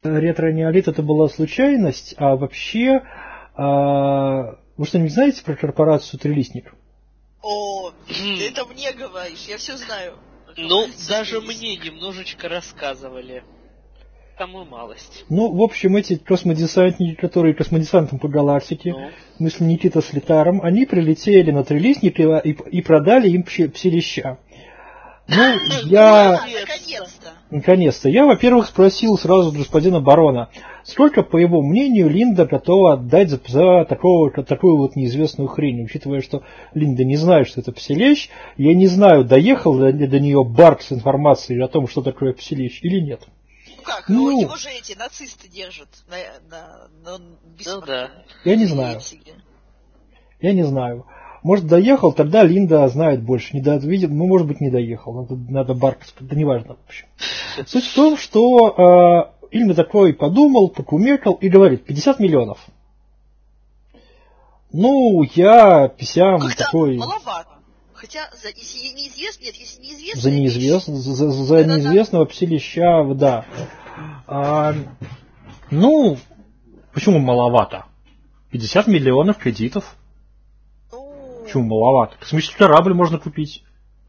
ретро-неолит это была случайность, а вообще, вы что-нибудь знаете про корпорацию Трилистник? О, ты это мне говоришь, я все знаю. Ну, даже мне немножечко рассказывали. Самую малость. Ну, в общем, эти космодесантники, которые космодесантом по галактике, в смысле Никита с Литаром, они прилетели на Трилистник и продали им пси-леща. Ну, я... Наконец-то. Я, во-первых, спросил сразу господина барона, сколько, по его мнению, Линда готова отдать за такую вот неизвестную хрень, учитывая, что Линда не знает, что это пси-лещ. Я не знаю, доехал ли до нее Барк с информацией о том, что такое пси-лещ или нет. Как? Ну, его же эти нацисты держат на да. Я не знаю. Может, доехал, тогда Линда знает больше. Видит, ну, может быть, не доехал. Надо Барк, да неважно, в общем. Суть в том, что Ильма такой подумал, покумекал и говорит, 50 миллионов. Ну, я писям как-то такой... маловато. Хотя, если неизвестно... За неизвестного пси-леща, да. Ну, почему маловато? 50 миллионов кредитов. Почему маловато? Космический корабль можно купить.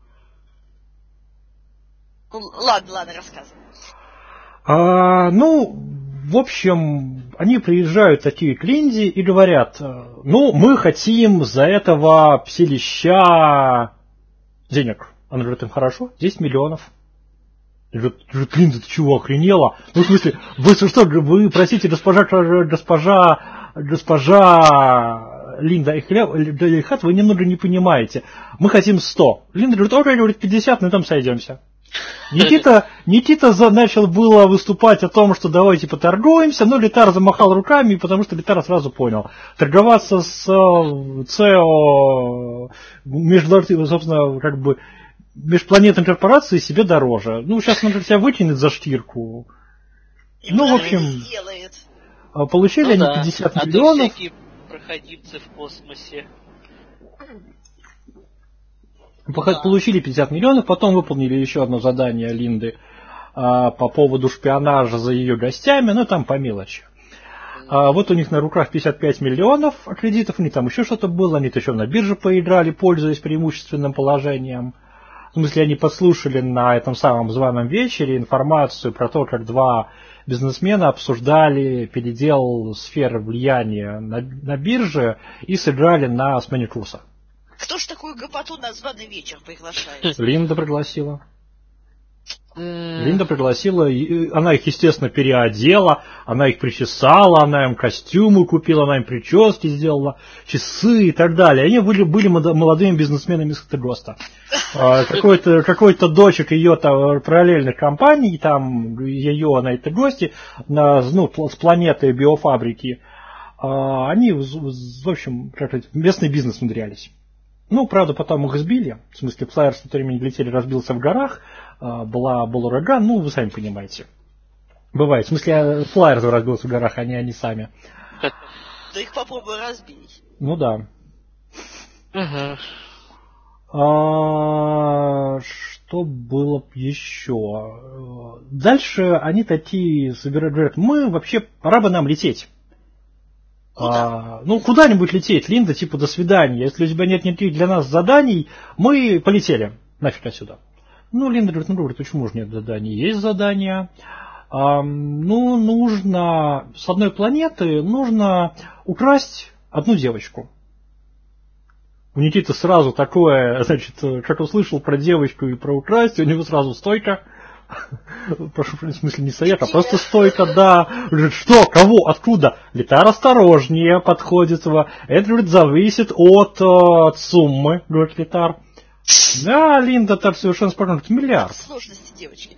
Ладно, рассказывай. Ну, в общем, они приезжают такие к Линде и говорят, ну, мы хотим за этого пси-леща денег. Она говорит, им хорошо, 10 миллионов. Говорит, Линда, ты чего, охренела? Ну, в смысле, вы, простите, госпожа Линда Эхат, вы немного не понимаете. Мы хотим 100. Линда говорит, окей, говорит, 50, на этом сойдемся. Никита начал было выступать о том, что давайте поторгуемся, но Литар замахал руками, потому что Литар сразу понял. Торговаться с ЦЕО собственно, как бы межпланетной корпорацией себе дороже. Ну, сейчас он себя вытянет за штирку. Ну, в общем, получили они 50 миллионов. Проходимцы в космосе. Получили 50 миллионов, потом выполнили еще одно задание Линды по поводу шпионажа за ее гостями, но там по мелочи. Вот у них на руках 55 миллионов кредитов, у них там еще что-то было, они еще на бирже поиграли, пользуясь преимущественным положением. В смысле, они послушали на этом самом званом вечере информацию про то, как два бизнесмена обсуждали передел сфер влияния на бирже и сыграли на смене курса. Кто ж такую гопоту на званый вечер приглашает? Линда пригласила. Она их, естественно, переодела, она их причесала, она им костюмы купила, она им прически сделала, часы и так далее. Они были молодыми бизнесменами из Хатыгоста. Какой-то дочек ее параллельных компаний, там ее на этой гости, с планеты биофабрики, они, в общем, местный бизнес внедрялись. Ну, правда, потом их сбили. В смысле, флайер, с которыми они летели, разбился в горах. Был ураган. Ну, вы сами понимаете. Бывает. В смысле, флайер разбился в горах, а не они сами. Да их попробуй разбить. Ну, да. Что было еще? Дальше они такие собирают, говорят, мы вообще, пора бы нам лететь. Куда-нибудь лететь, Линда, типа, до свидания. Если у тебя нет никаких для нас заданий, мы полетели нафиг отсюда. Ну, Линда говорит, почему же нет заданий? Есть задания. Нужно с одной планеты украсть одну девочку. У Никиты сразу такое, значит, как услышал про девочку и про украсть, у него сразу стойка. Прошу, в смысле, не совет, а просто стойка, да. Говорит, что, кого, откуда? Литар осторожнее подходит. Это, говорит, зависит от суммы, говорит Литар. Да, Линда так совершенно спокойно, говорит, миллиард. Сложности девочки.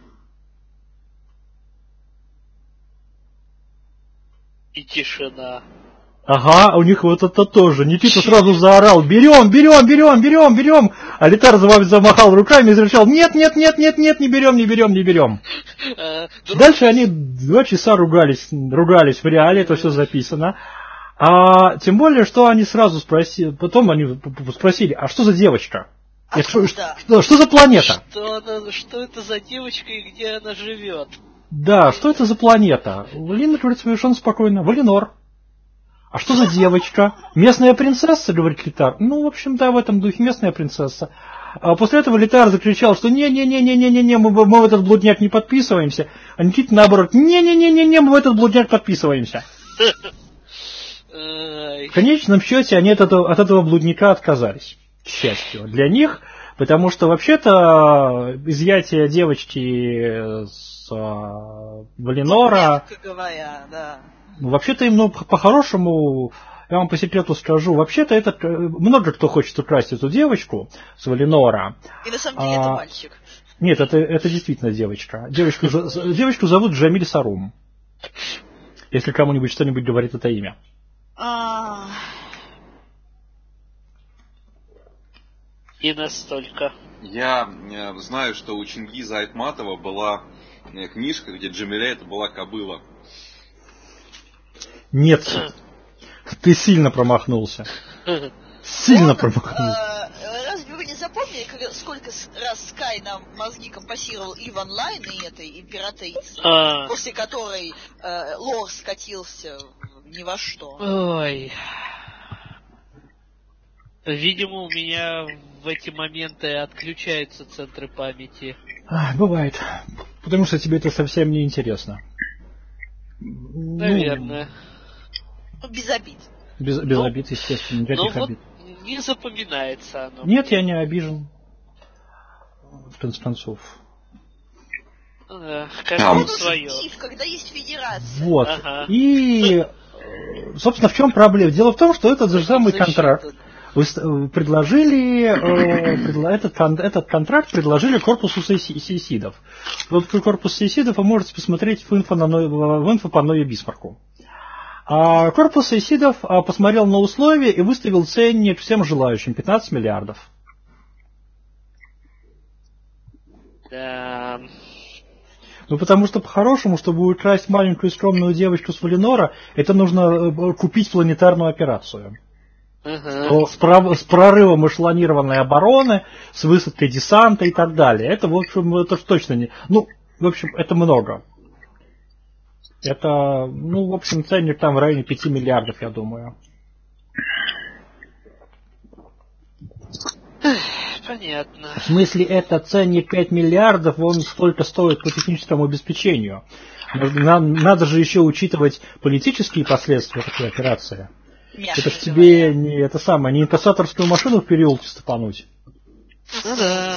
И тишина. Ага, у них вот это тоже. Никита сразу заорал, берем. А Литар замахал руками и закричал, нет, не берем. Дальше они 2 часа ругались в реале, это все записано. Тем более, что они сразу спросили, потом они спросили, а что за девочка? Что за планета? Что это за девочка и где она живет? Да, что это за планета? Лина говорит совершенно спокойно. Валинор. А что за девочка? Местная принцесса, говорит Литар. Ну, в общем, да, в этом духе местная принцесса. А после этого Литар закричал, что не-не-не-не-не-не, мы в этот блудняк не подписываемся. А Никита наоборот, не-не-не-не-не, мы в этот блудняк подписываемся. В конечном счете они от этого блудника отказались. К счастью для них, потому что вообще-то изъятие девочки с Валинора... говоря, да. Вообще-то им, по-хорошему, я вам по секрету скажу, вообще-то это много кто хочет украсть эту девочку с Валинора. И на самом деле это мальчик. Нет, это действительно девочка. Девочку зовут Джамиль Сарум. Если кому-нибудь что-нибудь говорит это имя. И настолько. Я знаю, что у Чингиза Айтматова была книжка, где Джамиля это была кобыла. Нет, ты сильно промахнулся. Сильно промахнулся. Разве вы не запомнили, сколько раз Скай нам мозги компасировал и в онлайн, и этой императрицы, после которой лор скатился ни во что? Ой. Видимо, у меня в эти моменты отключаются центры памяти. Бывает. Потому что тебе это совсем не интересно. Наверное. Без обид. Без обид, естественно, никаких обид. Не запоминается оно. Нет, я не обижен. В конце концов. Каждому свое. Когда есть федерация. Вот. Ага. И, собственно, в чем проблема? Дело в том, что этот же самый контракт предложили, этот контракт предложили корпусу сеисидов. Вот корпус сеисидов вы можете посмотреть в инфо по Ное Бисмарку. А корпус сеисидов посмотрел на условия и выставил ценник всем желающим 15 миллиардов. Да. Ну, потому что по-хорошему, чтобы украсть маленькую скромную девочку с Валинора, это нужно купить планетарную операцию. С прорывом эшелонированной обороны, с высадкой десанта и так далее. Это, в общем, это точно не... Ну, в общем, это много. Это, в общем, ценник там в районе 5 миллиардов, я думаю. Понятно. В смысле, это ценник 5 миллиардов, он столько стоит по техническому обеспечению. Надо же еще учитывать политические последствия такой операции. Это ж тебе не инкассаторскую машину в переулке стопануть. Ну да.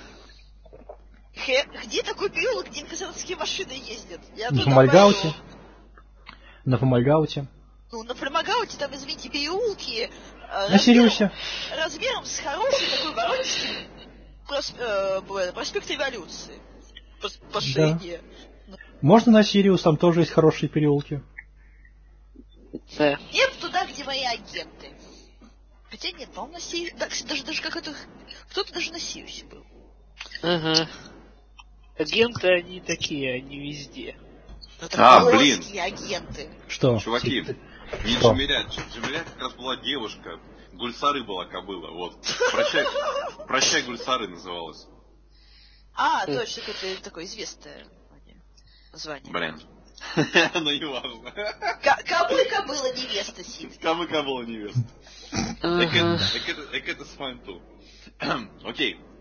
Где такой переулок, где инкассаторские машины ездят? На Фомальгауте. На Фомальгауте. Ну, на Фомальгауте там, извините, переулки на Сириусе. Размером с хороший такой воронежский проспект Революции. По ширине. Да. Можно на Сириус, там тоже есть хорошие переулки. Да. Нет, туда, где мои агенты. Хотя нет, по-моему, на Сириусе. Да, даже как-то... Кто-то даже на Сириусе был. Ага. Агенты, они такие, они везде. Блин. Агенты. Что? Чуваки, не Джамиля. Джамиля как раз была девушка. Гульсары была кобыла. Вот. Прощай, Гульсары называлась. Точно, это такое известное название. Блин. Ну не важно. Кобыла невеста сидит. Кобыла невеста. Это с вами тут. Окей.